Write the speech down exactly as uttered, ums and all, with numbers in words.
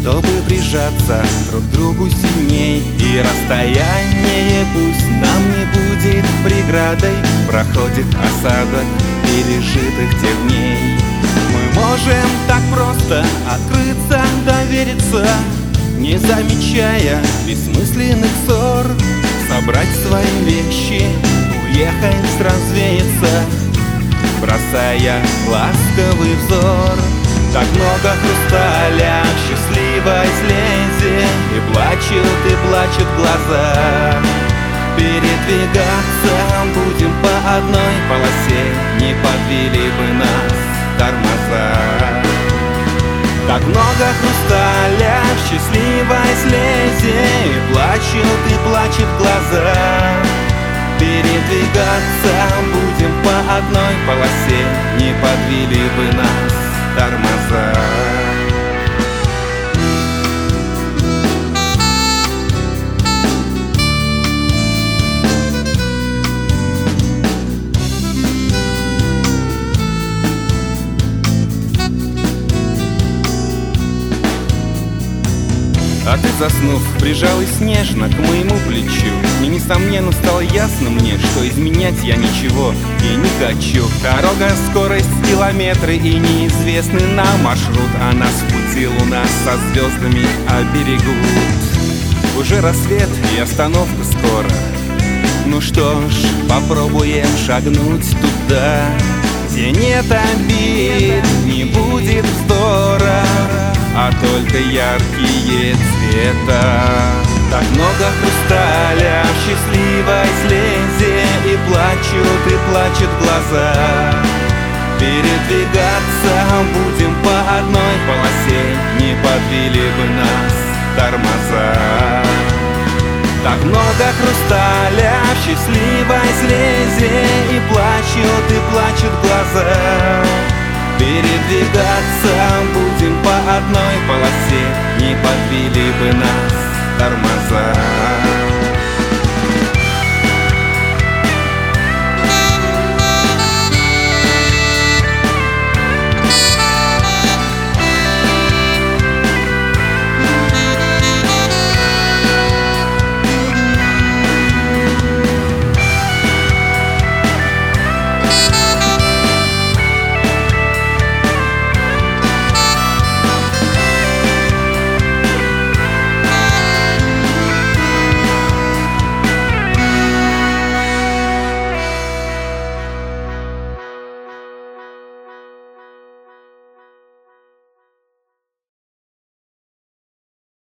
чтобы прижаться друг к другу сильней. И расстояние пусть нам не будет преградой, проходит осадок пережитых тех дней. Мы можем так просто открыться, довериться, не замечая бессмысленных ссор, собрать свои вещи, уехать, развеяться, бросая ласковый взор. Так много хрусталя в счастливой слезе, и плачут, и плачут глаза. Передвигаться будем по одной полосе, не подвели бы нас тормоза. Так много хрусталя в счастливой слезе, и плачут, и плачут глаза. Передвигаться будем по одной полосе, не подвели бы нас тормоза. А ты, заснув, прижалась нежно к моему плечу, и несомненно стало ясно мне, что изменять я ничего и не хочу. Дорога, скорость, километры и неизвестный нам маршрут, а нас в пути луна со звездами оберегут. Уже рассвет и остановка скоро. Ну что ж, попробуем шагнуть туда, где нет обид, не будет вздора, а только яркие цвета. Так много хрусталя в счастливой слезе, и плачут, и плачут глаза. Передвигаться будем по одной полосе, не подвели бы нас тормоза. Так много хрусталя в счастливой слезе, и плачут, и плачут глаза. Передвигаться будем по одной полосе, не подвели бы нас тормоза.